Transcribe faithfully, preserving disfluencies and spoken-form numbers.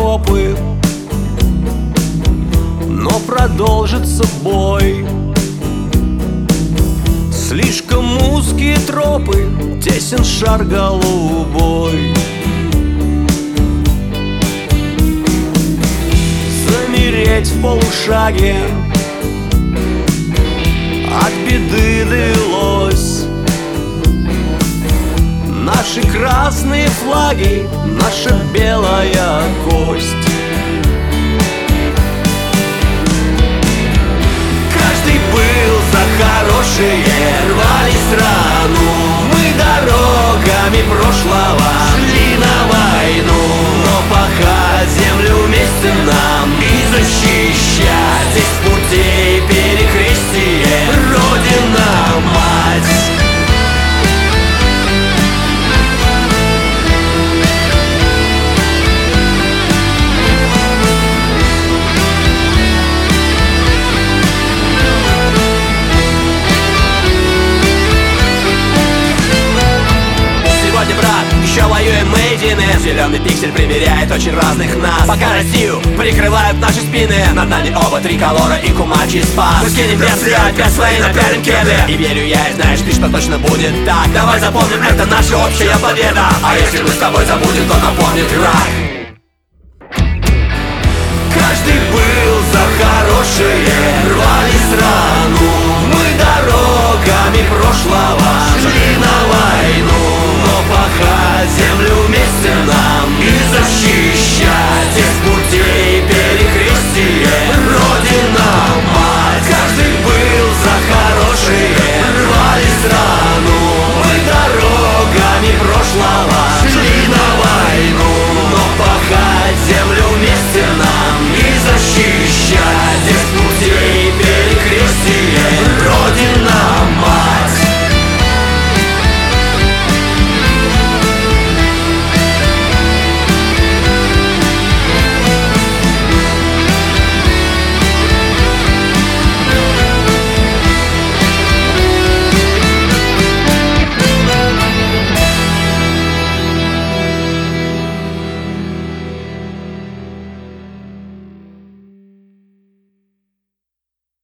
окопы, но продолжится бой. Слишком узкие тропы, тесен шар голубой. Замереть в полушаге от беды довелось. Наши красные флаги, наша белая кость. Каждый был за хорошее, рвали страну. Мы дорогами прошлого шли на войну, но пахать землю вместе нам и защищать. Здесь путей перекрестие, Родина мать. Еще воюем мы едины. Зеленый пиксель примеряет очень разных нас. Пока Россию прикрывают наши спины, над нами оба триколора и кумачий спас. Мы скинем берцы, опять свои напялим кеды. И верю я, и знаешь ты, что точно будет так. Давай запомним, это наша общая победа. А если мы с тобой забудем, то напомнит враг. Каждый был за хорошее, рвали страну. Мы дорогами прошлого шли на войну, но пахать землю вместе нам и защищать. Из путей перекрестие, Родина мать. Каждый был за хорошее, рвали страну.